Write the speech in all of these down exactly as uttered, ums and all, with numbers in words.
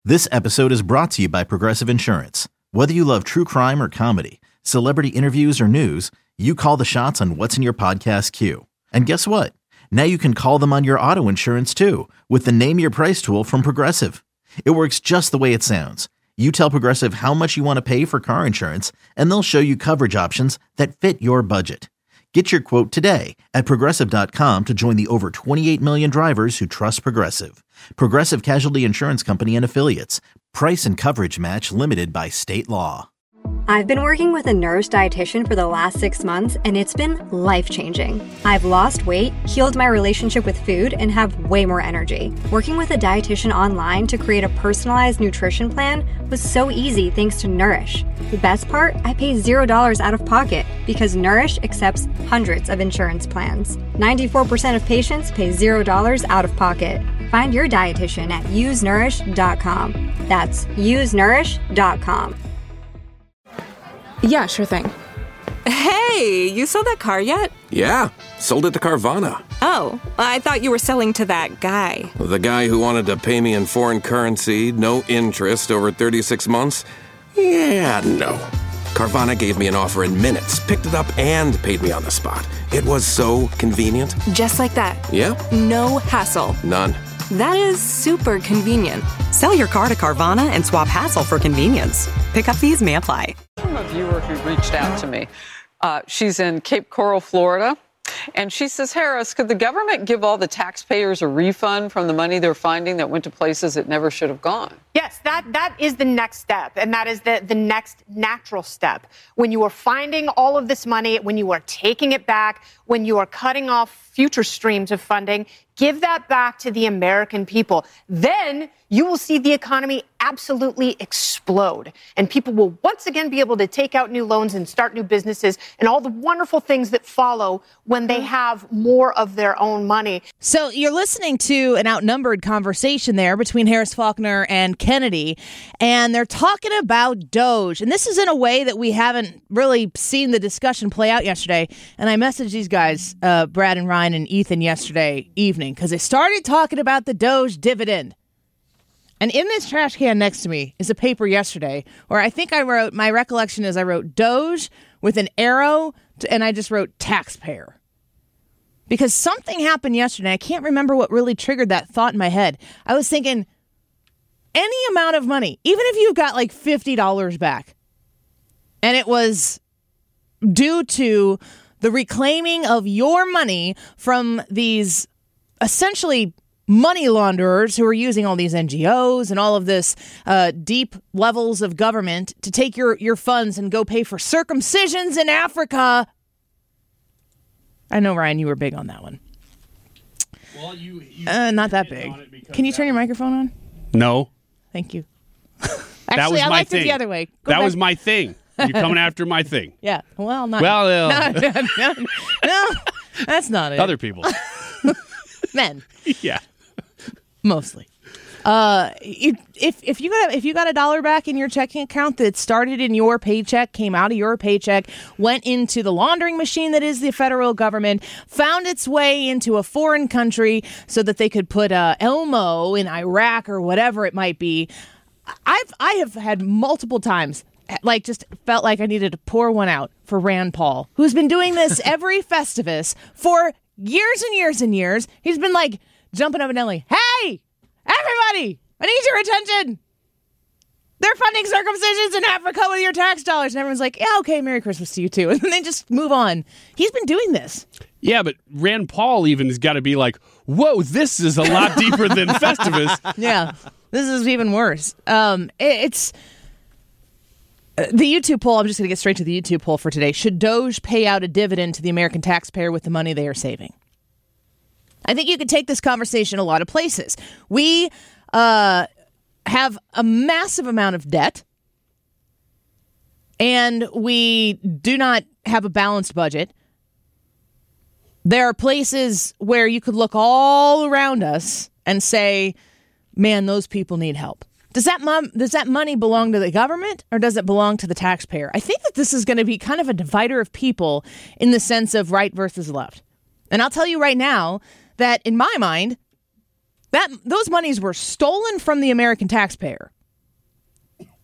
This episode is brought to you by Progressive Insurance. Whether you love true crime or comedy, celebrity interviews or news, you call the shots on what's in your podcast queue. And guess what? Now you can call them on your auto insurance too with the Name Your Price tool from Progressive. It works just the way it sounds. You tell Progressive how much you want to pay for car insurance, and they'll show you coverage options that fit your budget. Get your quote today at Progressive dot com to join the over twenty-eight million drivers who trust Progressive. Progressive Casualty Insurance Company and Affiliates. Price and coverage match limited by state law. I've been working with a Nourish dietitian for the last six months, and it's been life-changing. I've lost weight, healed my relationship with food, and have way more energy. Working with a dietitian online to create a personalized nutrition plan was so easy thanks to Nourish. The best part? I pay zero dollars out of pocket because Nourish accepts hundreds of insurance plans. ninety-four percent of patients pay zero dollars out of pocket. Find your dietitian at use nourish dot com. That's use nourish dot com. Yeah, sure thing. Hey, you sold that car yet? Yeah, sold it to Carvana. Oh, I thought you were selling to that guy. The guy who wanted to pay me in foreign currency, no interest, over thirty-six months? Yeah, no. Carvana gave me an offer in minutes, picked it up, and paid me on the spot. It was so convenient. Just like that. Yeah? No hassle. None. That is super convenient. Sell your car to Carvana and swap hassle for convenience. Pickup fees may apply. From a viewer who reached out to me. Uh, she's in Cape Coral, Florida. And she says, Harris, could the government give all the taxpayers a refund from the money they're finding that went to places it never should have gone? Yes, that that is the next step. And that is the, the next natural step. When you are finding all of this money, when you are taking it back, when you are cutting off future streams of funding, give that back to the American people. Then you will see the economy absolutely explode. And people will once again be able to take out new loans and start new businesses and all the wonderful things that follow when they have more of their own money. So you're listening to an outnumbered conversation there between Harris Faulkner and Kennedy, and they're talking about Doge. And this is in a way that we haven't really seen the discussion play out yesterday. And I messaged these guys, uh, Brad and Ryan and Ethan, yesterday evening because they started talking about the Doge dividend. And in this trash can next to me is a paper yesterday where I think I wrote, my recollection is I wrote Doge with an arrow to, and I just wrote taxpayer. Because something happened yesterday. I can't remember what really triggered that thought in my head. I was thinking any amount of money, even if you got like fifty dollars back, and it was due to the reclaiming of your money from these essentially money launderers who are using all these N G Os and all of this uh, deep levels of government to take your, your funds and go pay for circumcisions in Africa. I know, Ryan, you were big on that one. Well, you, you uh, not that big. Can you turn your microphone on? No. Thank you. Actually, that was I my liked thing. it the other way. Go that back. was my thing. You're coming after my thing. Yeah. Well, not. Well, uh, no, no, no, no, that's not it. Other people. Men. Yeah. Mostly. Uh, if if you got if you got a dollar back in your checking account that started in your paycheck, came out of your paycheck, went into the laundering machine that is the federal government, found its way into a foreign country so that they could put uh, Elmo in Iraq or whatever it might be, I've I have had multiple times. Like, just felt like I needed to pour one out for Rand Paul, who's been doing this every Festivus for years and years and years. He's been like jumping up and down like, hey, everybody, I need your attention. They're funding circumcisions in Africa with your tax dollars. And everyone's like, yeah, okay, Merry Christmas to you too. And then they just move on. He's been doing this. Yeah, but Rand Paul even has got to be like, whoa, this is a lot deeper than Festivus. Yeah, this is even worse. Um, it, it's... The YouTube poll, I'm just going to get straight to the YouTube poll for today. Should Doge pay out a dividend to the American taxpayer with the money they are saving? I think you could take this conversation a lot of places. We uh, have a massive amount of debt, and we do not have a balanced budget. There are places where you could look all around us and say, man, those people need help. Does that mom, does that money belong to the government or does it belong to the taxpayer? I think that this is going to be kind of a divider of people in the sense of right versus left. And I'll tell you right now that in my mind, that those monies were stolen from the American taxpayer.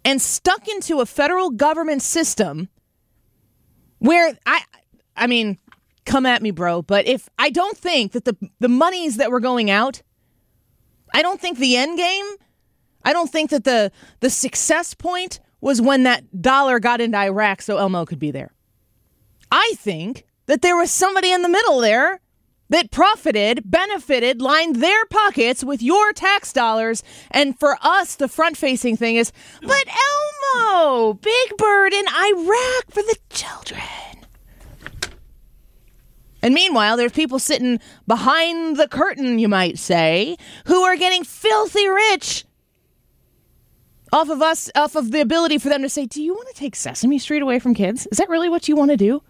and stuck into a federal government system where I, I mean, come at me, bro, but if I don't think that the the monies that were going out, I don't think the end game, I don't think that the the success point was when that dollar got into Iraq so Elmo could be there. I think that there was somebody in the middle there that profited, benefited, lined their pockets with your tax dollars. And for us, the front-facing thing is, but Elmo, Big Bird in Iraq for the children. And meanwhile, there's people sitting behind the curtain, you might say, who are getting filthy rich off of us, off of the ability for them to say, do you want to take Sesame Street away from kids? Is that really what you want to do?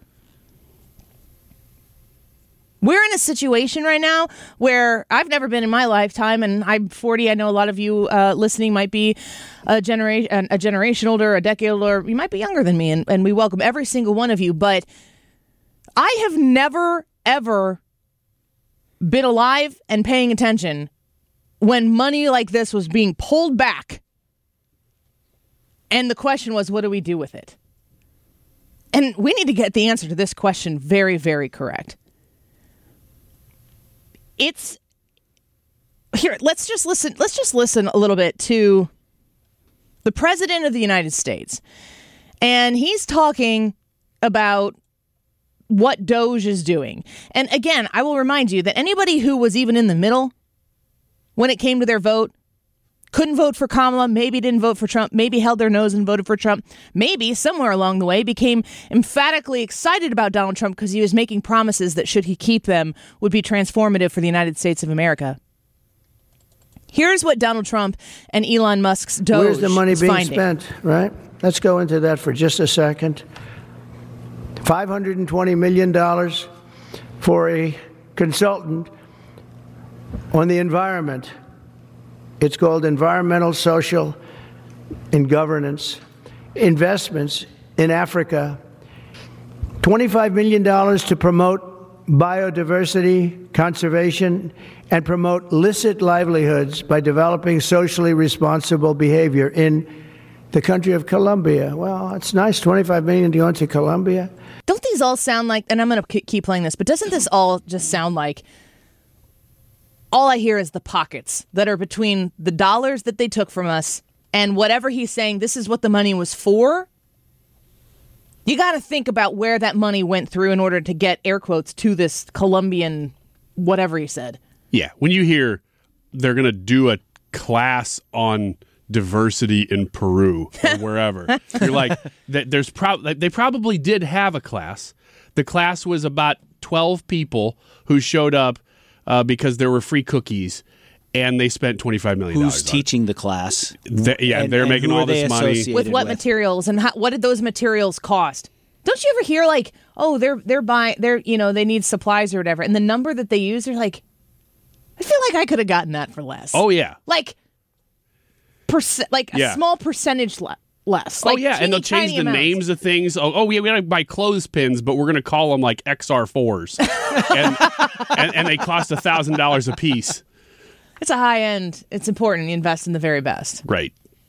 We're in a situation right now where I've never been in my lifetime, and I'm forty. I know a lot of you uh, listening might be a generation, a generation older, a decade older. You might be younger than me, and, and we welcome every single one of you. But I have never, ever been alive and paying attention when money like this was being pulled back. And the question was, what do we do with it? And we need to get the answer to this question very, very correct. It's here. Let's just listen. Let's just listen a little bit to the president of the United States. And he's talking about what Doge is doing. And again, I will remind you that anybody who was even in the middle when it came to their vote, couldn't vote for Kamala, maybe didn't vote for Trump, maybe held their nose and voted for Trump, maybe somewhere along the way became emphatically excited about Donald Trump because he was making promises that, should he keep them, would be transformative for the United States of America. Here's what Donald Trump and Elon Musk's Doge Where's the money is being finding. spent, right? Let's go into that for just a second. five hundred twenty million dollars for a consultant on the environment. It's called Environmental, Social, and Governance Investments in Africa. twenty-five million dollars to promote biodiversity, conservation, and promote licit livelihoods by developing socially responsible behavior in the country of Colombia. Well, it's nice, twenty-five million dollars to go into Colombia. Don't these all sound like, and I'm going to keep playing this, but doesn't this all just sound like, all I hear is the pockets that are between the dollars that they took from us and whatever he's saying this is what the money was for? You got to think about where that money went through in order to get, air quotes, to this Colombian whatever he said. Yeah. When you hear they're going to do a class on diversity in Peru or wherever, you're like, there's prob- they probably did have a class. The class was about twelve people who showed up Uh, because there were free cookies, and they spent twenty-five million dollars. Who's teaching the class? They, yeah, and, they're and making all this money. With what with? materials, and how, what did those materials cost? Don't you ever hear like, oh, they're they're buying, they're you know, they need supplies or whatever, and the number that they use, they're like, I feel like I could have gotten that for less. Oh yeah, like percent, like yeah. a small percentage less. Less. Oh, like yeah, teeny, and they'll change the amounts. names of things. Oh, oh yeah, we got to buy clothespins, but we're going to call them like X R fours. and, and, and they cost one thousand dollars a piece. It's a high end. It's important you invest in the very best. Right.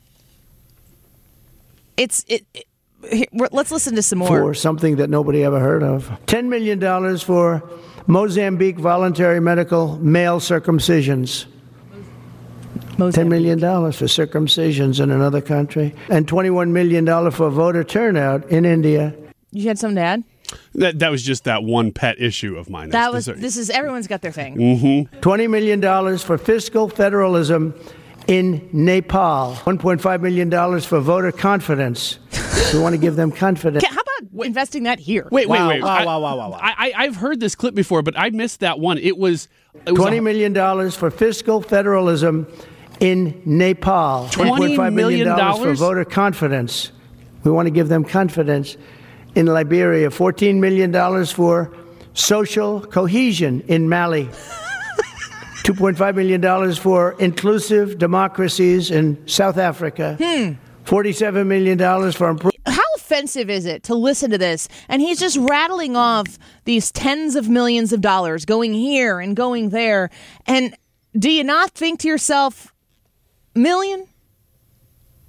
It's it. it here, let's listen to some more. For something that nobody ever heard of. ten million dollars for Mozambique voluntary medical male circumcisions. Mozambique. ten million dollars for circumcisions in another country. And twenty-one million dollars for voter turnout in India. You had something to add? That, that was just that one pet issue of mine. That was. This is everyone's got their thing. Mm-hmm. twenty million dollars for fiscal federalism in Nepal. one point five million dollars for voter confidence. We want to give them confidence. How about investing that here? Wait, wait, wow, wait. Wow, I, wow, wow, wow, wow. I, I, I've heard this clip before, but I missed that one. It was, it was twenty million dollars for fiscal federalism in Nepal. one point five million dollars for voter confidence. We want to give them confidence. In Liberia, fourteen million dollars for social cohesion in Mali. two point five million dollars for inclusive democracies in South Africa. Hmm. forty-seven million dollars for improvement. How offensive is it to listen to this? And he's just rattling off these tens of millions of dollars going here and going there. And do you not think to yourself, million?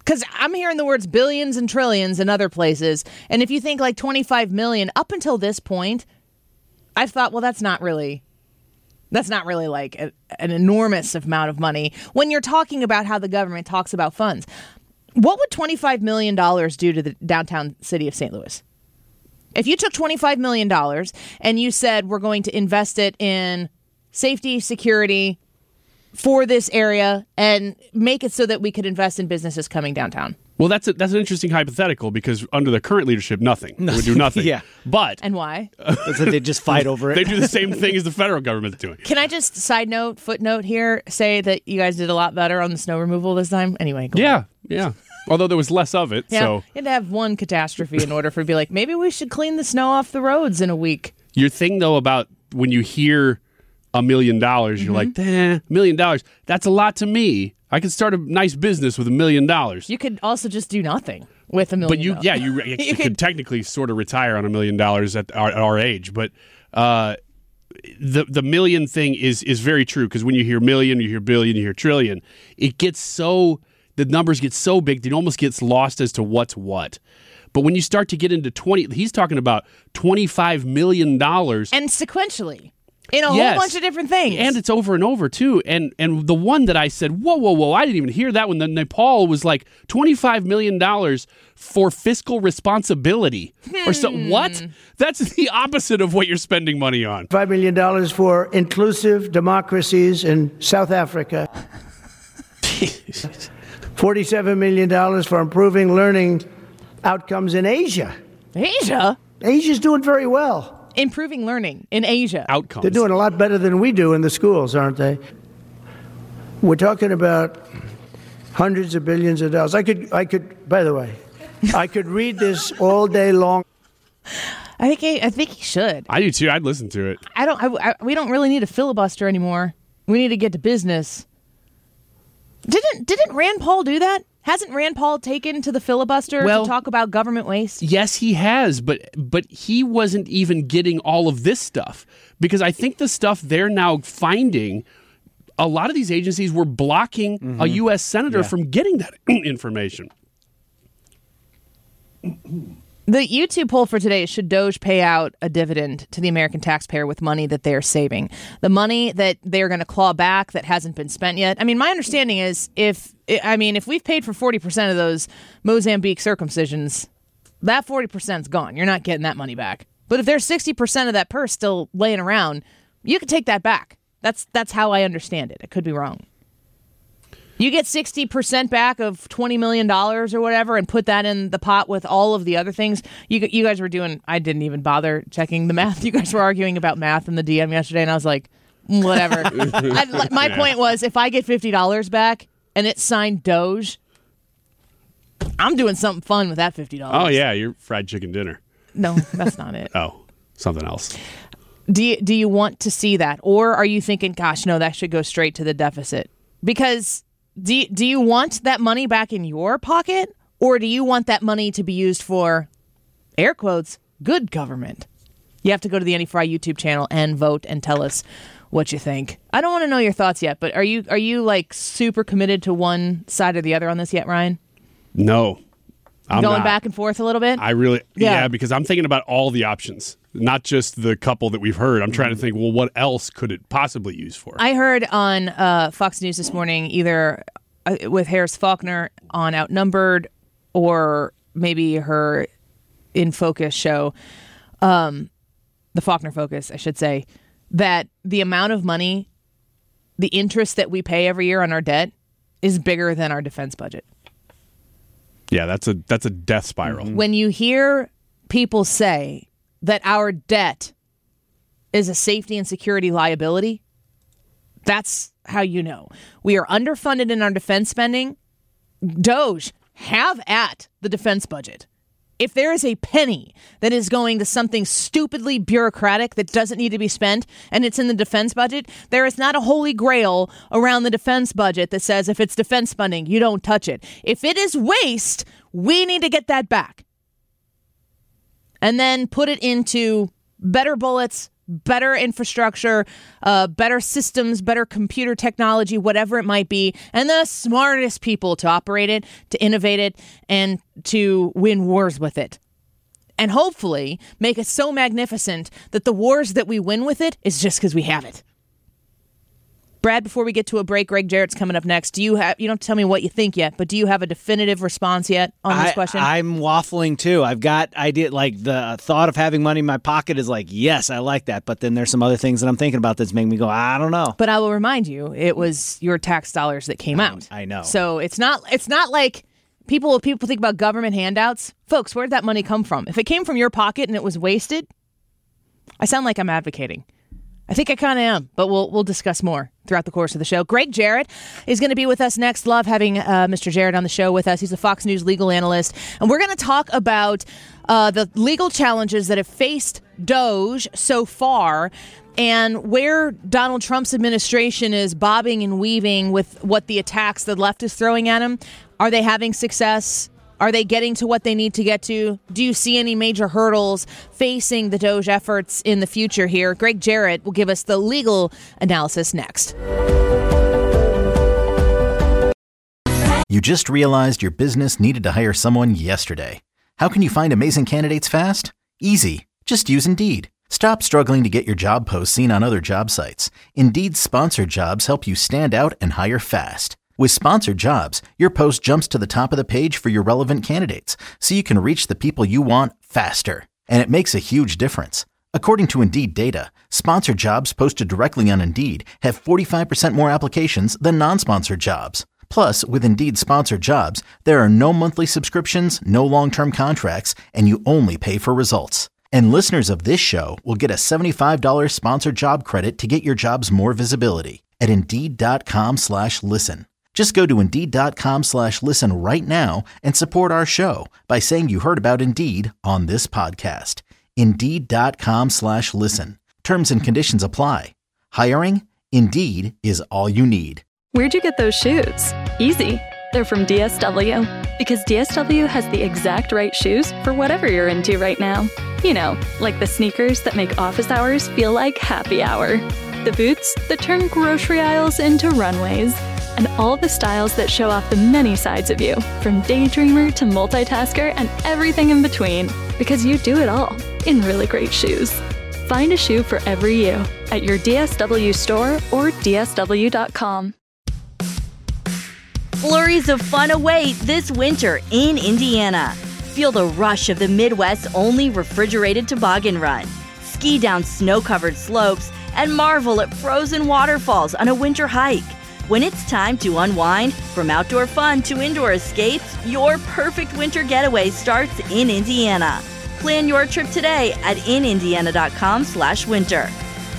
Because I'm hearing the words billions and trillions in other places. And if you think like twenty-five million, up until this point, I've thought, well, that's not really, that's not really like a, an enormous amount of money when you're talking about how the government talks about funds. What would twenty-five million dollars do to the downtown city of Saint Louis? If you took twenty-five million dollars and you said we're going to invest it in safety, security, for this area and make it so that we could invest in businesses coming downtown. Well, that's a, that's an interesting hypothetical because under the current leadership, nothing. They would do nothing. Yeah. But and why? So they just fight over it. They do the same thing as the federal government's doing. Can I just side note, footnote here, say that you guys did a lot better on the snow removal this time? Anyway, go Yeah, on. yeah. Although there was less of it, Yeah, so you had to have one catastrophe in order for it to be like, maybe we should clean the snow off the roads in a week. Your thing though about when you hear a million dollars, you're like, eh, a million dollars. That's a lot to me. I could start a nice business with a million dollars. You could also just do nothing with a million. But you, dollars. yeah, you, you, you could technically sort of retire on a million dollars at our, at our age. But uh, the the million thing is is very true because when you hear million, you hear billion, you hear trillion. It gets so the numbers get so big that it almost gets lost as to what's what. But when you start to get into twenty, he's talking about twenty-five million dollars, and sequentially. In a yes. whole bunch of different things. And it's over and over, too. And and the one that I said, whoa, whoa, whoa, I didn't even hear that one. Then Nepal was like twenty-five million dollars for fiscal responsibility. Hmm. Or so. What? That's the opposite of what you're spending money on. five million dollars for inclusive democracies in South Africa. forty-seven million dollars for improving learning outcomes in Asia. Asia? Asia's doing very well. Improving learning in Asia. Outcomes. They're doing a lot better than we do in the schools, aren't they? We're talking about hundreds of billions of dollars. I could, I could. By the way, I could read this all day long. I think he, I think he should. I do too. I'd listen to it. I don't. I, I, we don't really need a filibuster anymore. We need to get to business. Didn't Didn't Rand Paul do that? Hasn't Rand Paul taken to the filibuster well, to talk about government waste? Yes, he has, but but he wasn't even getting all of this stuff because I think the stuff they're now finding, a lot of these agencies were blocking mm-hmm. a U S senator yeah. from getting that information. The YouTube poll for today is, should Doge pay out a dividend to the American taxpayer with money that they're saving? The money that they're going to claw back that hasn't been spent yet. I mean, my understanding is if, I mean, if we've paid for forty percent of those Mozambique circumcisions, that forty percent is gone. You're not getting that money back. But if there's sixty percent of that purse still laying around, you can take that back. That's that's how I understand it. I could be wrong. You get sixty percent back of twenty million dollars or whatever and put that in the pot with all of the other things. You you guys were doing, I didn't even bother checking the math. You guys were arguing about math in the D M yesterday, and I was like, whatever. I, my yeah. point was, if I get fifty dollars back and it's signed Doge, I'm doing something fun with that fifty dollars. Oh, yeah, your fried chicken dinner. No, that's not it. Oh, something else. Do you, do you want to see that? Or are you thinking, gosh, no, that should go straight to the deficit? Because... Do you, do you want that money back in your pocket, or do you want that money to be used for, air quotes, good government? You have to go to the Andy Fry YouTube channel and vote and tell us what you think. I don't want to know your thoughts yet, but are you are you like super committed to one side or the other on this yet, Ryan? No. I'm Going not. back and forth a little bit? I really, yeah. yeah, because I'm thinking about all the options, not just the couple that we've heard. I'm trying to think, well, what else could it possibly use for? I heard on uh, Fox News this morning, either uh, with Harris Faulkner on Outnumbered or maybe her In Focus show, um, the Faulkner Focus, I should say, that the amount of money, the interest that we pay every year on our debt is bigger than our defense budget. Yeah, that's a that's a death spiral. When you hear people say that our debt is a safety and security liability, that's how you know. We are underfunded in our defense spending. Doge, have at the defense budget. If there is a penny that is going to something stupidly bureaucratic that doesn't need to be spent and it's in the defense budget, there is not a holy grail around the defense budget that says if it's defense funding, you don't touch it. If it is waste, we need to get that back. And then put it into better bullets, better infrastructure, uh, better systems, better computer technology, whatever it might be, and the smartest people to operate it, to innovate it, and to win wars with it. And hopefully make it so magnificent that the wars that we win with it is just because we have it. Brad, before we get to a break, Greg Jarrett's coming up next. Do you have, you don't have to tell me what you think yet, but do you have a definitive response yet on this I, question? I'm waffling too. I've got idea, like the thought of having money in my pocket is like, yes, I like that. But then there's some other things that I'm thinking about that's making me go, I don't know. But I will remind you, it was your tax dollars that came I, out. I know. So it's not, it's not like people, people think about government handouts. Folks, where'd that money come from? If it came from your pocket and it was wasted, I sound like I'm advocating. I think I kind of am, but we'll we'll discuss more throughout the course of the show. Greg Jarrett is going to be with us next. Love having uh, Mister Jarrett on the show with us. He's a Fox News legal analyst, and we're going to talk about uh, the legal challenges that have faced Doge so far and where Donald Trump's administration is bobbing and weaving with what the attacks the left is throwing at him. Are they having success? Are they getting to what they need to get to? Do you see any major hurdles facing the Doge efforts in the future here? Greg Jarrett will give us the legal analysis next. You just realized your business needed to hire someone yesterday. How can you find amazing candidates fast? Easy. Just use Indeed. Stop struggling to get your job posts seen on other job sites. Indeed's sponsored jobs help you stand out and hire fast. With sponsored jobs, your post jumps to the top of the page for your relevant candidates, so you can reach the people you want faster. And it makes a huge difference. According to Indeed data, sponsored jobs posted directly on Indeed have forty-five percent more applications than non-sponsored jobs. Plus, with Indeed sponsored jobs, there are no monthly subscriptions, no long-term contracts, and you only pay for results. And listeners of this show will get a seventy-five dollars sponsored job credit to get your jobs more visibility at Indeed.com slash listen. Just go to Indeed.com slash listen right now and support our show by saying you heard about Indeed on this podcast. Indeed.com slash listen. Terms and conditions apply. Hiring? Indeed is all you need. Where'd you get those shoes? Easy. They're from D S W. Because D S W has the exact right shoes for whatever you're into right now. You know, like the sneakers that make office hours feel like happy hour. The boots that turn grocery aisles into runways. And all the styles that show off the many sides of you, from daydreamer to multitasker and everything in between. Because you do it all in really great shoes. Find a shoe for every you at your D S W store or D S W dot com. Flurries of fun await this winter in Indiana. Feel the rush of the Midwest's only refrigerated toboggan run. Ski down snow-covered slopes and marvel at frozen waterfalls on a winter hike. When it's time to unwind, from outdoor fun to indoor escapes, your perfect winter getaway starts in Indiana. Plan your trip today at inindiana.com slash winter.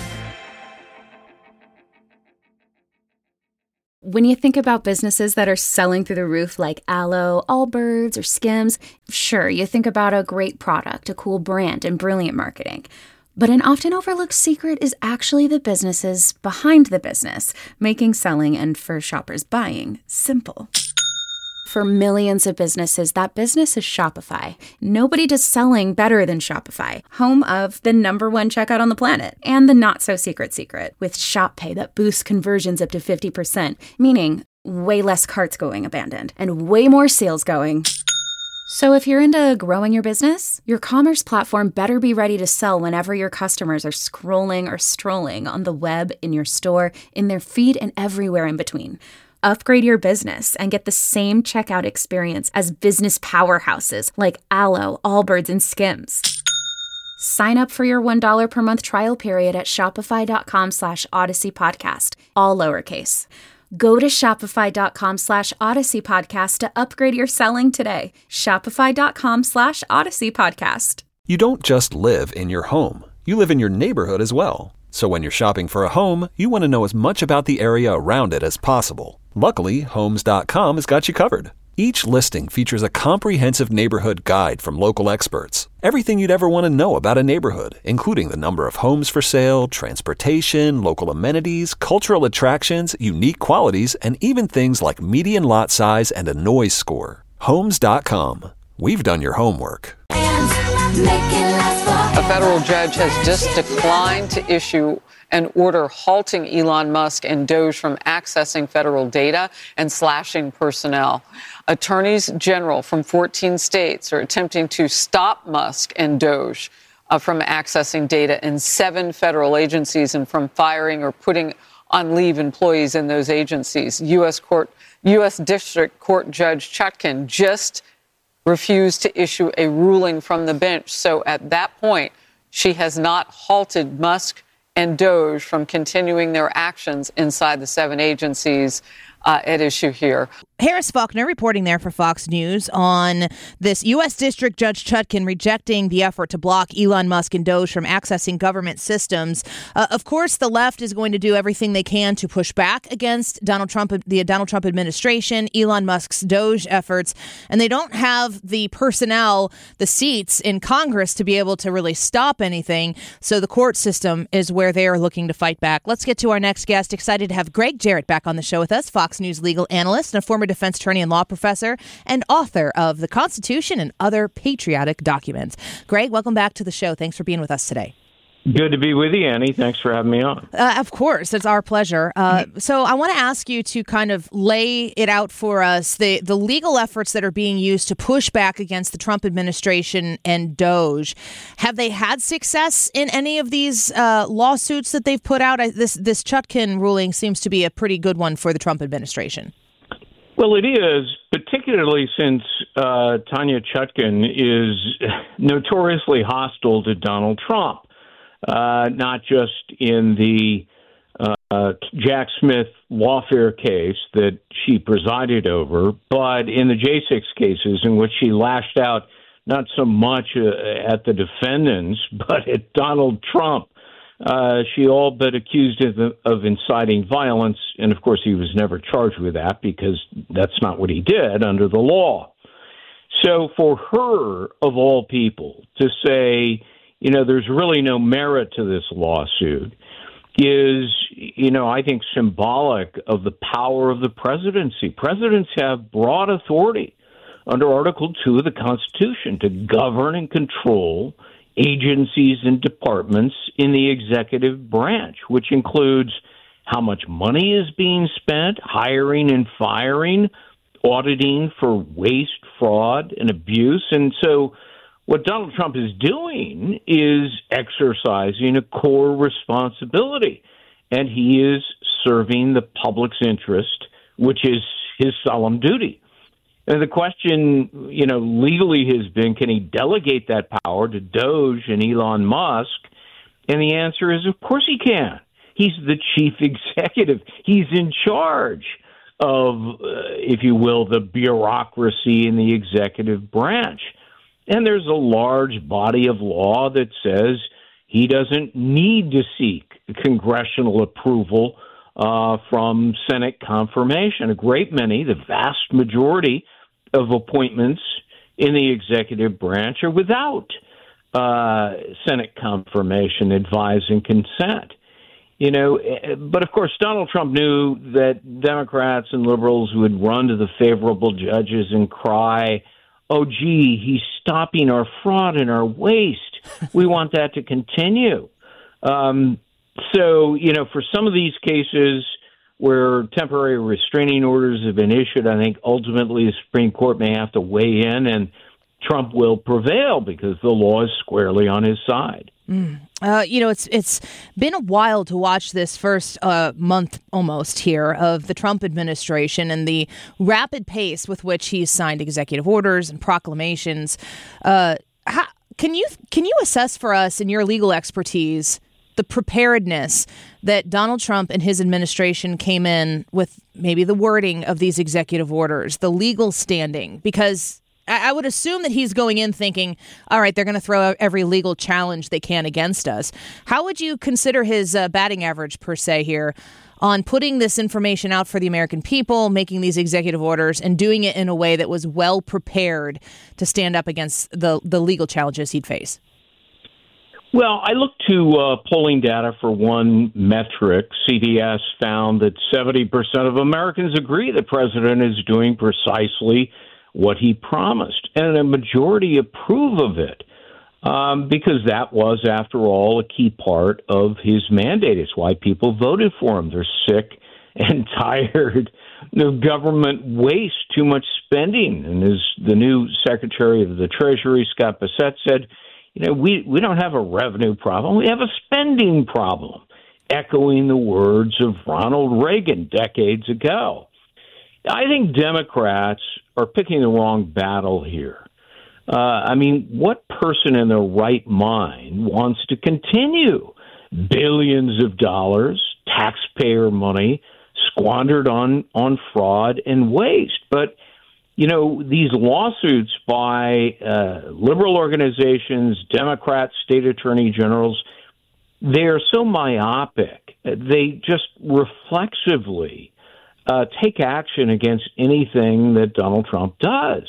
When you think about businesses that are selling through the roof like Aloe, Allbirds, or Skims, sure, you think about a great product, a cool brand, and brilliant marketing. But an often overlooked secret is actually the businesses behind the business, making selling and, for shoppers, buying simple. For millions of businesses, that business is Shopify. Nobody does selling better than Shopify, home of the number one checkout on the planet, and the not-so-secret secret, with Shop Pay that boosts conversions up to fifty percent, meaning way less carts going abandoned, and way more sales going. So if you're into growing your business, your commerce platform better be ready to sell whenever your customers are scrolling or strolling on the web, in your store, in their feed, and everywhere in between. Upgrade your business and get the same checkout experience as business powerhouses like Aloe, Allbirds, and Skims. Sign up for your one dollar per month trial period at shopify.com slash Odyssey Podcast, all lowercase. Go to shopify.com slash Odyssey Podcast to upgrade your selling today. Shopify.com slash Odyssey Podcast. You don't just live in your home. You live in your neighborhood as well. So when you're shopping for a home, you want to know as much about the area around it as possible. Luckily, Homes dot com has got you covered. Each listing features a comprehensive neighborhood guide from local experts. Everything you'd ever want to know about a neighborhood, including the number of homes for sale, transportation, local amenities, cultural attractions, unique qualities, and even things like median lot size and a noise score. Homes dot com. We've done your homework. Friends, make it last forever. A federal judge has just declined to issue an order halting Elon Musk and Doge from accessing federal data and slashing personnel. Attorneys general from fourteen states are attempting to stop Musk and Doge uh, from accessing data in seven federal agencies and from firing or putting on leave employees in those agencies. U S court, U S District Court Judge Chutkan just refused to issue a ruling from the bench. So at that point, she has not halted Musk and Doge from continuing their actions inside the seven agencies uh, at issue here. Harris Faulkner reporting there for Fox News on this U S District Judge Chutkan rejecting the effort to block Elon Musk and Doge from accessing government systems. Uh, of course, the left is going to do everything they can to push back against Donald Trump, the Donald Trump administration, Elon Musk's Doge efforts, and they don't have the personnel, the seats in Congress to be able to really stop anything. So the court system is where they are looking to fight back. Let's get to our next guest. Excited to have Greg Jarrett back on the show with us, Fox News legal analyst and a former defense attorney and law professor and author of The Constitution and Other Patriotic Documents. Greg, welcome back to the show. Thanks for being with us today. Good to be with you, Annie. Thanks for having me on. Uh, of course. It's our pleasure. Uh, so I want to ask you to kind of lay it out for us, the, the legal efforts that are being used to push back against the Trump administration and Doge. Have they had success in any of these uh, lawsuits that they've put out? I, this, this Chutkan ruling seems to be a pretty good one for the Trump administration. Well, it is, particularly since uh, Tanya Chutkan is notoriously hostile to Donald Trump. Uh, not just in the uh, Jack Smith lawfare case that she presided over, but in the J six cases in which she lashed out not so much uh, at the defendants, but at Donald Trump. Uh, she all but accused him of inciting violence, and of course he was never charged with that because that's not what he did under the law. So for her, of all people, to say, you know, there's really no merit to this lawsuit is, you know, I think symbolic of the power of the presidency. Presidents have broad authority under Article two of the Constitution to govern and control agencies and departments in the executive branch, which includes how much money is being spent, hiring and firing, auditing for waste, fraud, and abuse. And so what Donald Trump is doing is exercising a core responsibility, and he is serving the public's interest, which is his solemn duty. And the question, you know, legally has been, can he delegate that power to Doge and Elon Musk? And the answer is, of course he can. He's the chief executive. He's in charge of, uh, if you will, the bureaucracy in the executive branch. And there's a large body of law that says he doesn't need to seek congressional approval uh, from Senate confirmation. A great many, the vast majority of appointments in the executive branch are without uh, Senate confirmation, advise, and consent. You know, but of course, Donald Trump knew that Democrats and liberals would run to the favorable judges and cry, oh, gee, he's stopping our fraud and our waste. We want that to continue. Um, so, you know, for some of these cases where temporary restraining orders have been issued, I think ultimately the Supreme Court may have to weigh in and Trump will prevail because the law is squarely on his side. Mm. Uh, you know, it's it's been a while to watch this first uh, month almost here of the Trump administration and the rapid pace with which he's signed executive orders and proclamations. Uh, how, can you can you assess for us, in your legal expertise, the preparedness that Donald Trump and his administration came in with, maybe the wording of these executive orders, the legal standing? Because I would assume that he's going in thinking, all right, they're going to throw every legal challenge they can against us. How would you consider his uh, batting average, per se, here on putting this information out for the American people, making these executive orders, and doing it in a way that was well prepared to stand up against the, the legal challenges he'd face? Well, I looked to uh, polling data for one metric. C B S found that seventy percent of Americans agree the president is doing precisely what he promised, and a majority approve of it. um, because that was, after all, a key part of his mandate. It's why people voted for him. They're sick and tired of government waste, too much spending. And as the new Secretary of the Treasury, Scott Bessent, said, you know, we, we don't have a revenue problem. We have a spending problem, echoing the words of Ronald Reagan decades ago. I think Democrats are picking the wrong battle here. Uh, I mean, what person in their right mind wants to continue billions of dollars, taxpayer money, squandered on, on fraud and waste? But, you know, these lawsuits by uh, liberal organizations, Democrats, state attorney generals, they are so myopic. They just reflexively uh, take action against anything that Donald Trump does.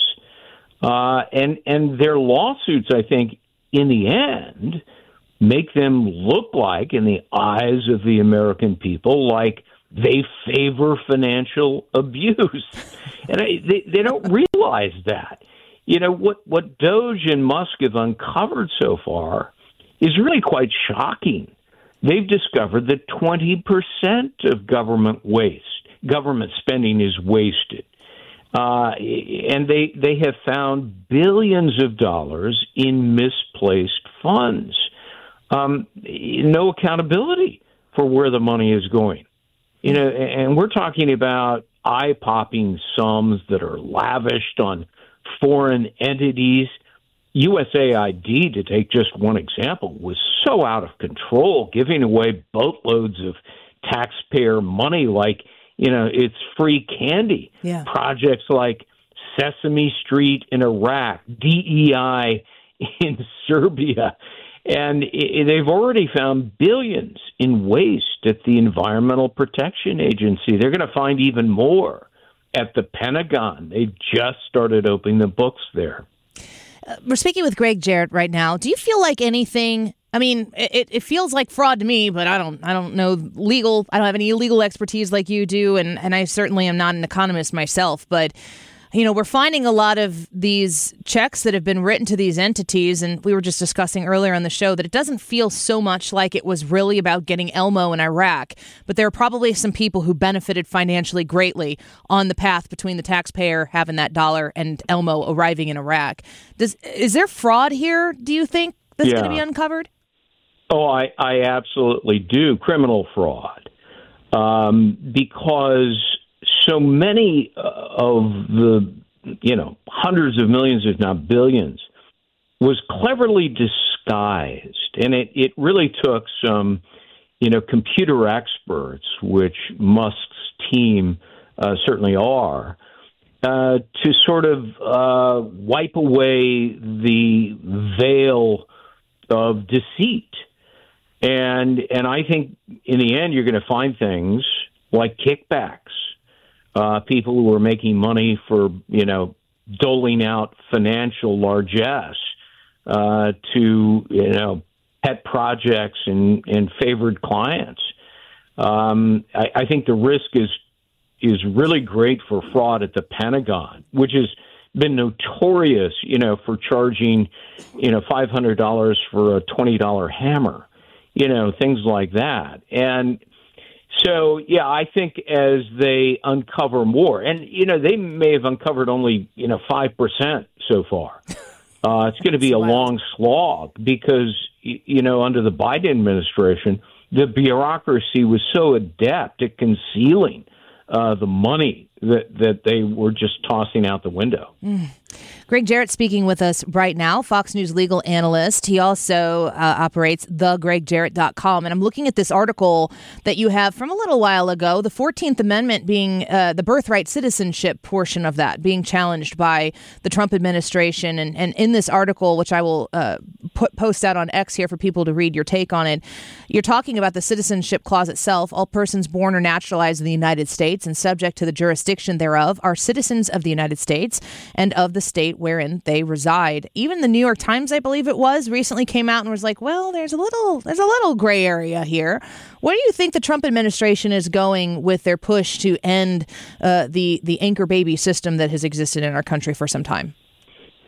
Uh, and, and their lawsuits, I think, in the end, make them look like, in the eyes of the American people, like they favor financial abuse. And I, they, they don't realize that. You know, what, what Doge and Musk have uncovered so far is really quite shocking. They've discovered that twenty percent of government waste, government spending is wasted. Uh, and they, they have found billions of dollars in misplaced funds. Um, no accountability for where the money is going. You know, and we're talking about eye-popping sums that are lavished on foreign entities. U S A I D, to take just one example, was so out of control, giving away boatloads of taxpayer money like, you know, it's free candy. Yeah. Projects like Sesame Street in Iraq, D E I in Serbia. And they've already found billions in waste at the Environmental Protection Agency. They're going to find even more at the Pentagon. They just started opening the books there. Uh, we're speaking with Gregg Jarrett right now. Do you feel like anything? I mean, it, it feels like fraud to me, but I don't I don't know legal. I don't have any legal expertise like you do, and, and I certainly am not an economist myself. But you know, we're finding a lot of these checks that have been written to these entities, and we were just discussing earlier on the show that it doesn't feel so much like it was really about getting Elmo in Iraq, but there are probably some people who benefited financially greatly on the path between the taxpayer having that dollar and Elmo arriving in Iraq. Does is there fraud here, do you think, that's yeah. going to be uncovered? Oh, I, I absolutely do. Criminal fraud. Um, because so many of the, you know, hundreds of millions, if not billions, was cleverly disguised. And it, it really took some, you know, computer experts, which Musk's team uh, certainly are, uh, to sort of uh, wipe away the veil of deceit. And and I think in the end, you're going to find things like kickbacks. Uh, people who are making money for, you know, doling out financial largesse uh, to, you know, pet projects and, and favored clients. Um, I, I think the risk is is really great for fraud at the Pentagon, which has been notorious, you know, for charging, you know, five hundred dollars for a twenty dollars hammer, you know, things like that. And so, yeah, I think as they uncover more, and, you know, they may have uncovered only, you know, five percent so far. Uh, it's going to be a long slog because, you know, under the Biden administration, the bureaucracy was so adept at concealing uh, the money that, that they were just tossing out the window. Mm. Gregg Jarrett speaking with us right now, Fox News legal analyst. He also uh, operates the greg jarrett dot com. And I'm looking at this article that you have from a little while ago, the fourteenth Amendment being uh, the birthright citizenship portion of that being challenged by the Trump administration. And, and in this article, which I will uh, put post out on X here for people to read your take on it, you're talking about the citizenship clause itself. All persons born or naturalized in the United States and subject to the jurisdiction thereof are citizens of the United States and of the state wherein they reside. Even the New York Times, I believe it was, recently came out and was like, well, there's a little there's a little gray area here. Where do you think the Trump administration is going with their push to end uh, the, the anchor baby system that has existed in our country for some time?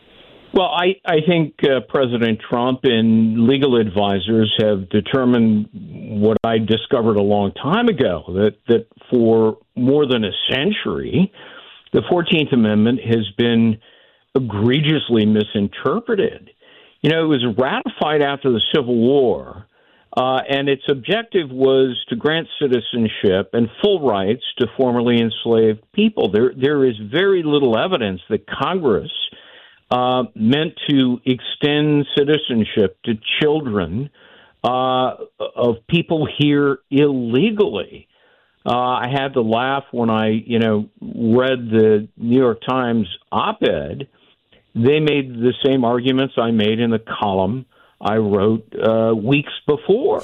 Well, I, I think uh, President Trump and legal advisors have determined what I discovered a long time ago, that, that for more than a century, the fourteenth Amendment has been egregiously misinterpreted. You know, it was ratified after the Civil War, uh, and its objective was to grant citizenship and full rights to formerly enslaved people. There, there is very little evidence that Congress Uh, meant to extend citizenship to children uh, of people here illegally. Uh, I had to laugh when I, you know, read the New York Times op-ed. They made the same arguments I made in the column I wrote uh, weeks before.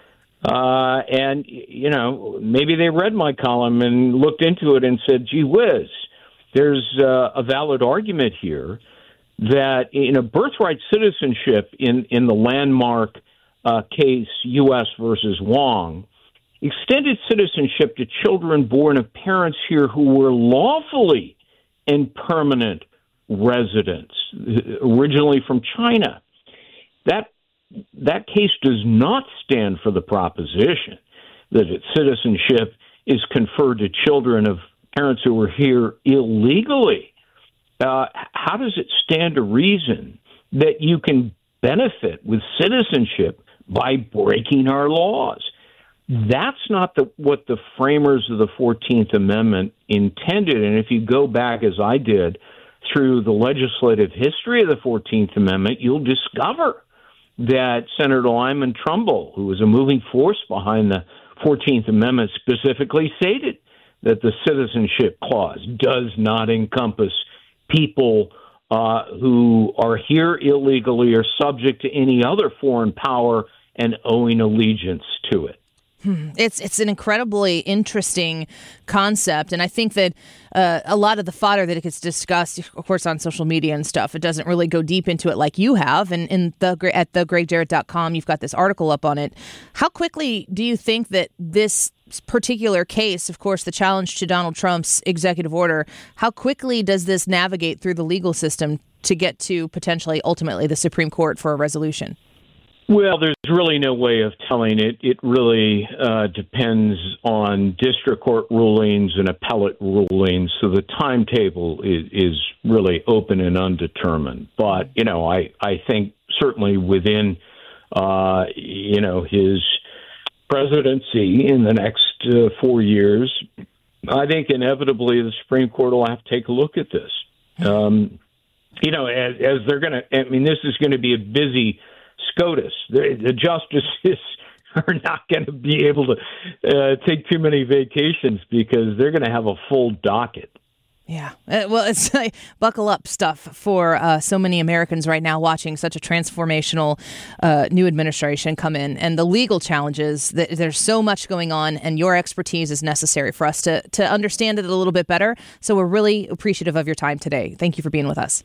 uh, and, you know, maybe they read my column and looked into it and said, gee whiz, there's uh, a valid argument here that in a birthright citizenship in, in the landmark uh, case U S versus Wong, extended citizenship to children born of parents here who were lawfully and permanent residents, originally from China. That that case does not stand for the proposition that citizenship is conferred to children of parents who were here illegally. Uh, how does it stand to reason that you can benefit with citizenship by breaking our laws? That's not the, what the framers of the fourteenth Amendment intended. And if you go back, as I did, through the legislative history of the fourteenth Amendment, you'll discover that Senator Lyman Trumbull, who was a moving force behind the fourteenth Amendment, specifically stated that the citizenship clause does not encompass people uh, who are here illegally or subject to any other foreign power and owing allegiance to it. It's it's an incredibly interesting concept, and I think that uh, a lot of the fodder that it gets discussed, of course, on social media and stuff, it doesn't really go deep into it like you have. And in the at the greg jarrett dot com, you've got this article up on it. How quickly do you think that this particular case, of course, the challenge to Donald Trump's executive order, how quickly does this navigate through the legal system to get to potentially, ultimately, the Supreme Court for a resolution? Well, there's really no way of telling it. It really uh, depends on district court rulings and appellate rulings. So the timetable is, is really open and undetermined. But, you know, I, I think certainly within, uh, you know, his presidency in the next uh, four years, I think inevitably the Supreme Court will have to take a look at this. Um, you know, as, as they're going to, I mean, this is going to be a busy SCOTUS. The, the justices are not going to be able to uh, take too many vacations because they're going to have a full docket. Yeah. Uh, well, it's like buckle up stuff for uh, so many Americans right now watching such a transformational uh, new administration come in, and the legal challenges. That there's so much going on, and your expertise is necessary for us to, to understand it a little bit better. So we're really appreciative of your time today. Thank you for being with us.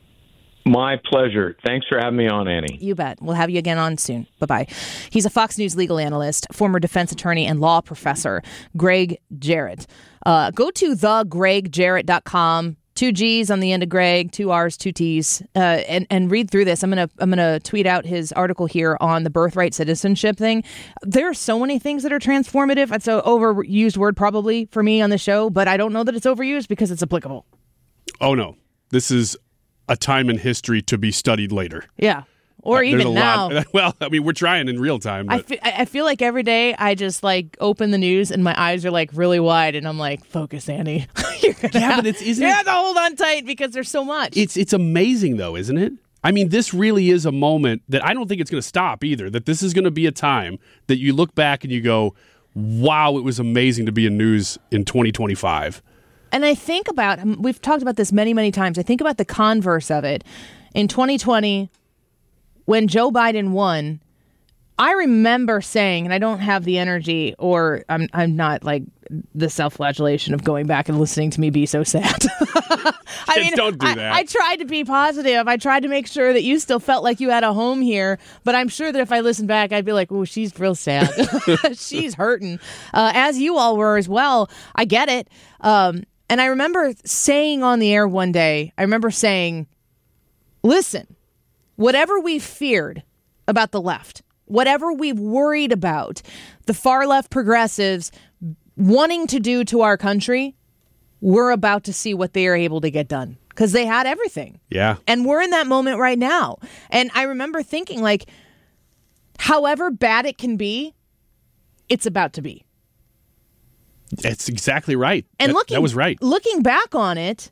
My pleasure. Thanks for having me on, Annie. You bet. We'll have you again on soon. Bye-bye. He's a Fox News legal analyst, former defense attorney and law professor, Greg Jarrett. Uh, go to the greg jarrett dot com. Two G's on the end of Greg, two R's, two T's, uh, and and read through this. I'm gonna I'm gonna tweet out his article here on the birthright citizenship thing. There are so many things that are transformative. It's an overused word probably for me on the show, but I don't know that it's overused because it's applicable. Oh no, this is a time in history to be studied later. Yeah. Or uh, even now. Lot. Well, I mean, we're trying in real time. But. I, feel, I feel like every day I just like open the news and my eyes are like really wide and I'm like, focus, Annie. You're gonna yeah, have, but it's isn't you it, have to hold on tight because there's so much. It's it's amazing though, isn't it? I mean, this really is a moment that I don't think it's going to stop either. That this is going to be a time that you look back and you go, wow, it was amazing to be in news in twenty twenty-five. And I think about, we've talked about this many, many times. I think about the converse of it. In twenty twenty, when Joe Biden won, I remember saying, and I don't have the energy or I'm I'm not like the self-flagellation of going back and listening to me be so sad. I mean, don't do that. I, I tried to be positive. I tried to make sure that you still felt like you had a home here. But I'm sure that if I listened back, I'd be like, oh, she's real sad. She's hurting. Uh, as you all were as well. I get it. Um, and I remember saying on the air one day, I remember saying, listen, whatever we've feared about the left, whatever we've worried about the far left progressives wanting to do to our country, we're about to see what they are able to get done because they had everything. Yeah. And we're in that moment right now. And I remember thinking, like, however bad it can be, it's about to be. That's exactly right. And that, looking, that was right. Looking back on it,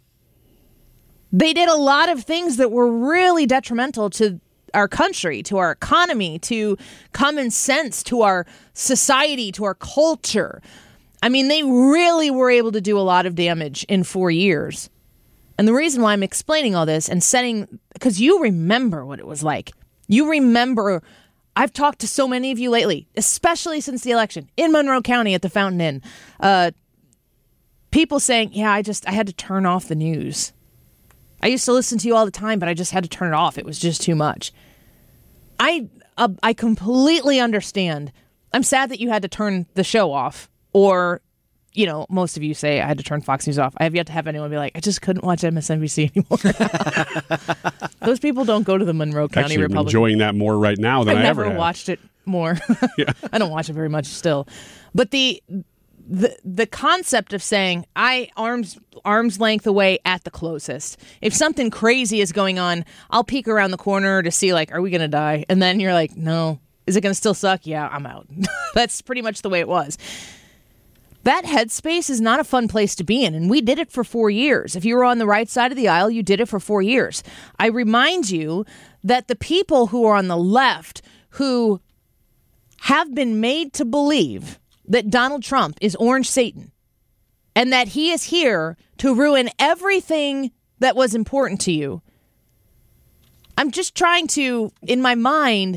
they did a lot of things that were really detrimental to our country, to our economy, to common sense, to our society, to our culture. I mean, they really were able to do a lot of damage in four years. And the reason why I'm explaining all this and setting, because you remember what it was like. You remember, I've talked to so many of you lately, especially since the election, in Monroe County at the Fountain Inn. Uh, people saying, yeah, I just, I had to turn off the news. I used to listen to you all the time, but I just had to turn it off. It was just too much. I uh, I completely understand. I'm sad that you had to turn the show off. Or, you know, most of you say I had to turn Fox News off. I have yet to have anyone be like, I just couldn't watch M S N B C anymore. Those people don't go to the Monroe County Actually, I'm Republican. enjoying that more right now than I've I never ever have. watched it more. Yeah. I don't watch it very much still. But the the the concept of saying I arms arm's length away at the closest. If something crazy is going on, I'll peek around the corner to see, like, are we gonna die? And then you're like, no. Is it gonna still suck? Yeah, I'm out. That's pretty much the way it was. That headspace is not a fun place to be in, and we did it for four years. If you were on the right side of the aisle, you did it for four years. I remind you that the people who are on the left, who have been made to believe that Donald Trump is Orange Satan and that he is here to ruin everything that was important to you, I'm just trying to, in my mind,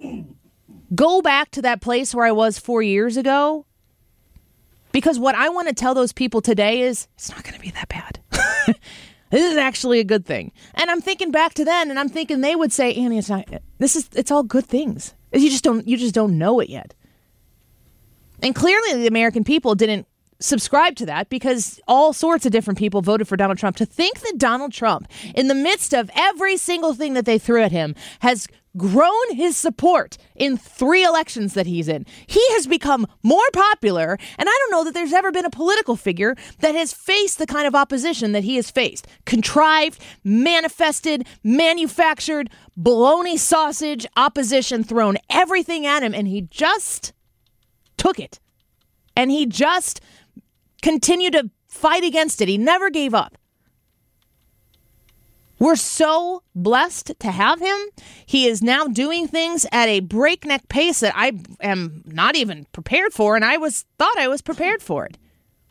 go back to that place where I was four years ago. Because what I want to tell those people today is, it's not going to be that bad. This is actually a good thing. And I'm thinking back to then, and I'm thinking they would say, Annie, it's not. This is. It's all good things. You just don't. You just don't know it yet. And clearly, the American people didn't subscribe to that because all sorts of different people voted for Donald Trump. To think that Donald Trump, in the midst of every single thing that they threw at him, has grown his support in three elections that he's in. He has become more popular, and I don't know that there's ever been a political figure that has faced the kind of opposition that he has faced. Contrived, manifested, manufactured, bologna sausage opposition thrown everything at him, and he just took it. And he just continued to fight against it. He never gave up. We're so blessed to have him. He is now doing things at a breakneck pace that I am not even prepared for, and I was thought I was prepared for it.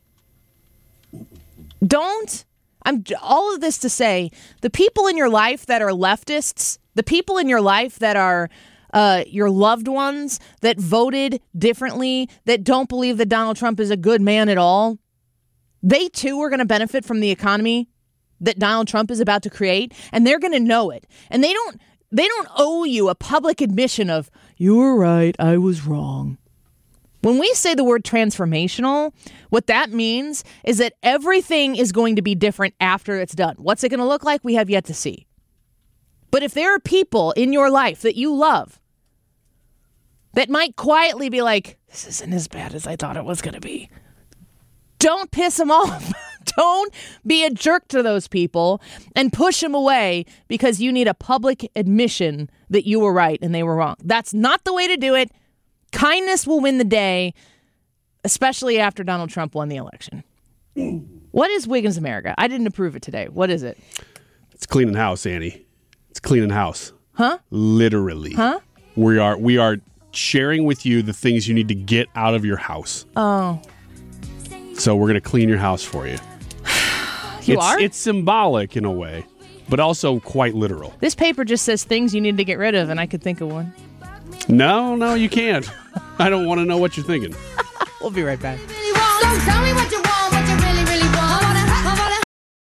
Don't, I'm all of this to say, the people in your life that are leftists, the people in your life that are uh, your loved ones that voted differently, that don't believe that Donald Trump is a good man at all, they too are going to benefit from the economy that Donald Trump is about to create, and they're going to know it. And they don't they don't owe you a public admission of, you were right, I was wrong. When we say the word transformational, what that means is that everything is going to be different after it's done. What's it going to look like? We have yet to see. But if there are people in your life that you love that might quietly be like, this isn't as bad as I thought it was going to be, don't piss them off. Don't be a jerk to those people and push them away because you need a public admission that you were right and they were wrong. That's not the way to do it. Kindness will win the day, especially after Donald Trump won the election. What is Wiggins America? I didn't approve it today. What is it? It's cleaning house, Annie. It's cleaning house. Huh? Literally. Huh? We are we are sharing with you the things you need to get out of your house. Oh. So we're going to clean your house for you. You it's, are? It's symbolic in a way, but also quite literal. This paper just says things you need to get rid of, and I could think of one. No, no, you can't. I don't want to know what you're thinking. We'll be right back. So tell me what you want, what you really, really want. I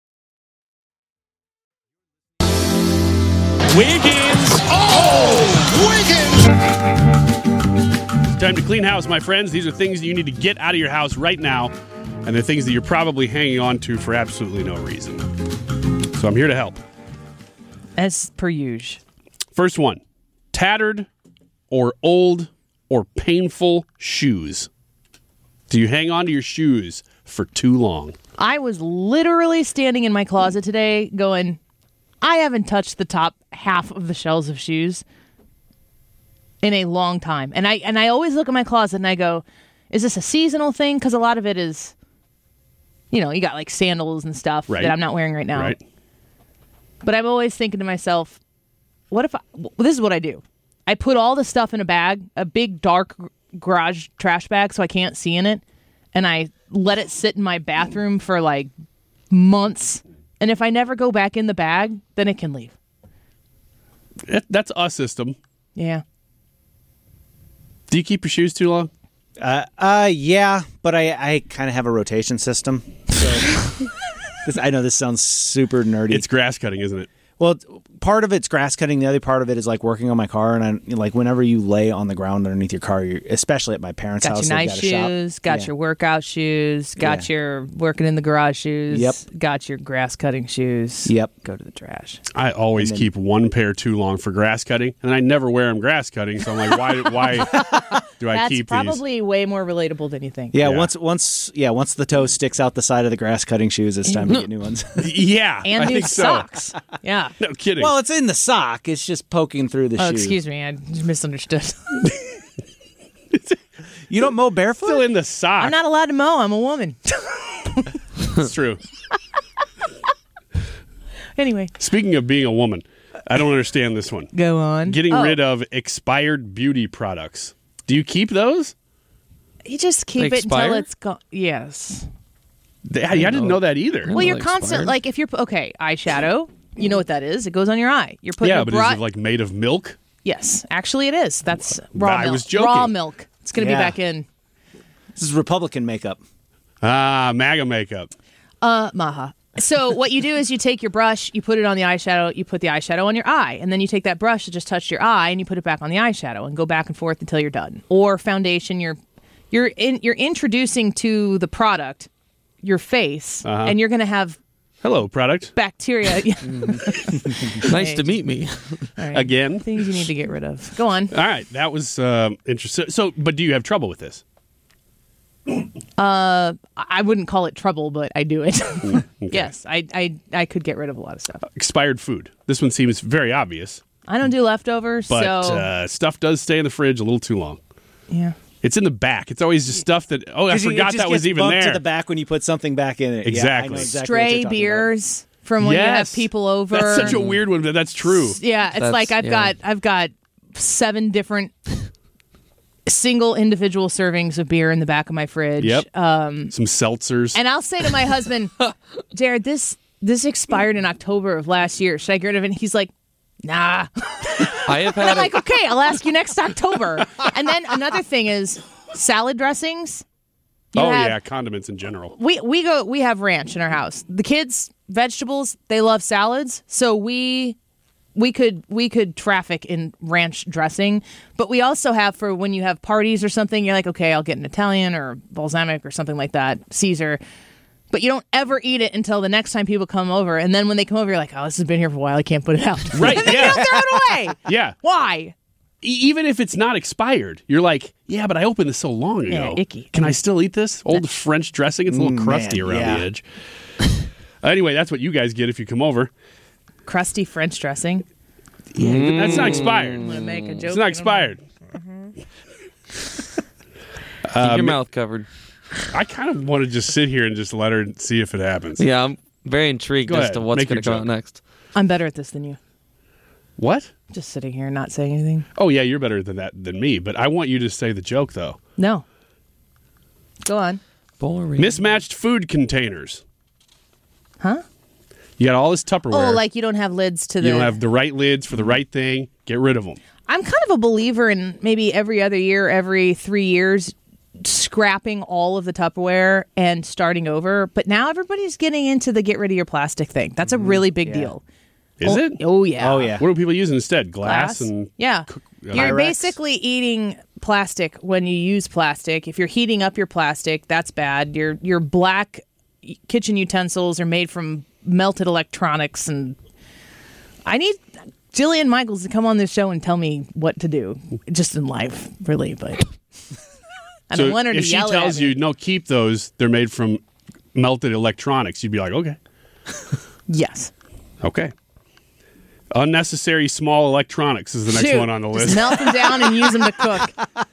wanna, I wanna. Wiggins! Oh! Wiggins! Time to clean house, my friends. These are things that you need to get out of your house right now, and they're things that you're probably hanging on to for absolutely no reason. So I'm here to help. As per usual. First one, tattered or old or painful shoes. Do you hang on to your shoes for too long? I was literally standing in my closet today going, I haven't touched the top half of the shelves of shoes in a long time. And I and I always look at my closet and I go, is this a seasonal thing? Because a lot of it is, you know, you got like sandals and stuff Right. that I'm not wearing right now. Right. But I'm always thinking to myself, what if I, well, this is what I do. I put all the stuff in a bag, a big dark garage trash bag so I can't see in it. And I let it sit in my bathroom for like months. And if I never go back in the bag, then it can leave. That- That's a system. Yeah. Do you keep your shoes too long? Uh, uh yeah, but I, I kind of have a rotation system. So this, I know this sounds super nerdy. It's grass cutting, isn't it? Well, part of it's grass cutting. The other part of it is like working on my car. And I, like whenever you lay on the ground underneath your car, you're, especially at my parents' Got house, your they've nice got a shop. shoes, got Yeah. your workout shoes, got Yeah. your working in the garage shoes. Yep. Got your grass cutting shoes. Yep. Go to the trash. I always And then- keep one pair too long for grass cutting, and I never wear them grass cutting. So I'm like, why? Why do I That's keep probably way more relatable than you think. Yeah, once once yeah, once the toe sticks out the side of the grass cutting shoes, it's time to get new ones. these? Yeah, And I new think so. socks. Yeah. No kidding. Well, it's in the sock. It's just poking through the Oh, shoe. excuse me. I just misunderstood. You don't mow barefoot? Still in the sock. I'm not allowed to mow. I'm a woman. It's true. Anyway, Speaking of being a woman, I don't understand this one. go on. Getting Oh, rid of expired beauty products. Do you keep those? You just keep They it until expire? it's gone. Yes. They- I, didn't know that either. Well, you're constant. Like if you're okay, eyeshadow. You know what that is? It goes on your eye. You're putting yeah, a but bra- is it like made of milk? Yes, actually, it is. That's raw I milk. was joking. Raw milk. It's going to Yeah. be back in. This is Republican makeup. Ah, MAGA makeup. Uh, maha. So what you do is you take your brush, you put it on the eyeshadow, you put the eyeshadow on your eye, and then you take that brush that just touched your eye and you put it back on the eyeshadow and go back and forth until you're done. Or foundation, you're you're in, you're introducing to the product your face, Uh-huh. and you're going to have Hello, product. bacteria. Nice to meet me. All right. Again. Things you need to get rid of. Go on. All right, that was um, interesting. So, but do you have trouble with this? Uh, I wouldn't call it trouble, but I do it. okay. Yes, I, I I could get rid of a lot of stuff. Expired food. This one seems very obvious, I don't do leftovers, but so uh, stuff does stay in the fridge a little too long. yeah. It's in the back. It's always just stuff that, oh, I 'Cause you- it forgot just that was gets even bumped there. to the back when you put something back in it. Yeah, I Exactly. know exactly what Stray you're talking beers from when you have Yes. people over. That's such a weird one, but that's true. Yeah, it's That's- like I've yeah. got I've got seven different single individual servings of beer in the back of my fridge. Yep. Um, Some seltzers. and I'll say to my husband, Jared, this this expired in October of last year. Should I get rid of it? And he's like, nah. I have And had I'm a- like, okay, I'll ask you next October. And then another thing is salad dressings. You oh have- yeah, condiments in general. We we go we have ranch in our house. The kids, vegetables, they love salads. So we we could we could traffic in ranch dressing, but we also have for when you have parties or something, you're like, okay, I'll get an Italian or balsamic or something like that, Caesar. But you don't ever eat it until the next time people come over. And then when they come over, you're like, oh, this has been here for a while. I can't put it out. Right, And then yeah. you don't throw it away. Yeah. Why? E- even if it's not expired, you're like, yeah, but I opened this so long ago. Yeah, icky. Can I still eat this? Old French dressing. It's a little Mm, crusty man, around yeah. the edge. Anyway, that's what you guys get if you come over. Crusty French dressing. Yeah, that's not expired. I'm going to make a joke. It's not expired. Keep Um, your mouth covered. I kind of want to just sit here and just let her see if it happens. Yeah, I'm very intrigued Go as ahead. to what's Make going your to come joke. out next. I'm better at this than you. What? Just sitting here and not saying anything. Oh yeah, you're better than that than me. But I want you to say the joke though. No. Go on. Boring. Mismatched food containers. Huh? You got all this Tupperware. Oh, like you don't have lids to the. you don't have the right lids for the right thing. Get rid of them. I'm kind of a believer in maybe every other year, every three years, scrapping all of the Tupperware and starting over. But now everybody's getting into the get rid of your plastic thing. That's a really big deal. Is oh, it? Oh yeah. Oh, yeah. What are people using instead? Glass, and yeah. uh, You're Pyrex. basically eating plastic when you use plastic. If you're heating up your plastic, that's bad. Your your black kitchen utensils are made from melted electronics, and I need Jillian Michaels to come on this show and tell me what to do, just in life, really. But I so don't want her to if she yell tells at me. you, no, keep those, they're made from melted electronics, you'd be like, okay. Yes. Okay. Unnecessary small electronics is the next Shoot, one on the just list. melt them down and use them to cook.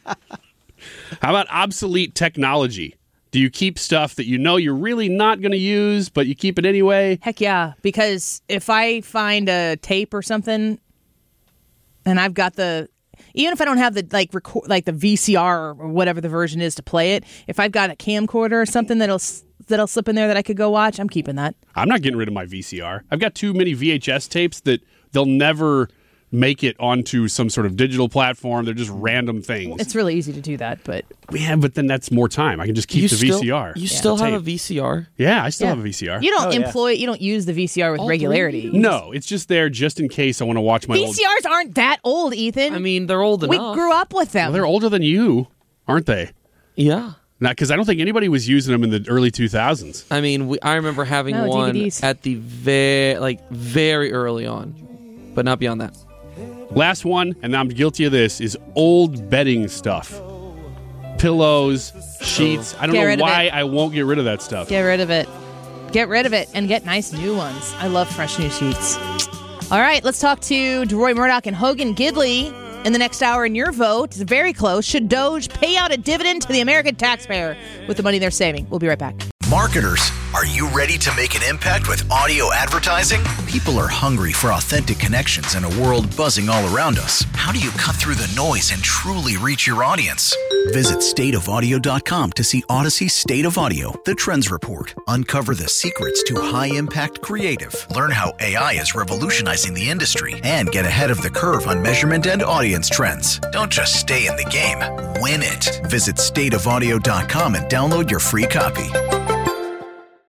How about obsolete technology? Do you keep stuff that you know you're really not going to use, but you keep it anyway? Heck yeah, because if I find a tape or something, and I've got the, even if I don't have the like record, like the V C R or whatever the version is to play it, if I've got a camcorder or something that'll that'll slip in there that I could go watch, I'm keeping that. I'm not getting rid of my V C R. I've got too many V H S tapes that they'll never make it onto some sort of digital platform. They're just random things. It's really easy to do that, but yeah, but then that's more time. I can just keep You the still- V C R. You Yeah. still have Tape. a V C R? Yeah, I still Yeah. have a V C R. you don't Oh, yeah. employ, you don't use the V C R with regularity. No, it's just there just in case I want to watch my old. V C Rs aren't that old, Ethan. I mean, they're old we enough. grew up with them. Well, they're older than you, aren't they? Yeah. Not because I don't think anybody was using them in the early two thousands. I mean, we, I remember having No, one D V Ds. at the very, like, very early on, but not beyond that. Last one, and I'm guilty of this, is old bedding stuff. Pillows, sheets. I don't Get rid know of why it. I won't get rid of that stuff. Get rid of it. Get rid of it and get nice new ones. I love fresh new sheets. All right, let's talk to DeRoy Murdoch and Hogan Gidley in the next hour. In your vote, it's very close. Should Doge pay out a dividend to the American taxpayer with the money they're saving? We'll be right back. Marketers, are you ready to make an impact with audio advertising? People are hungry for authentic connections in a world buzzing all around us. How do you cut through the noise and truly reach your audience? Visit state of audio dot com to see Odyssey's State of Audio, the Trends Report. Uncover the secrets to high-impact creative. Learn how A I is revolutionizing the industry and get ahead of the curve on measurement and audience trends. Don't just stay in the game, win it. Visit state of audio dot com and download your free copy.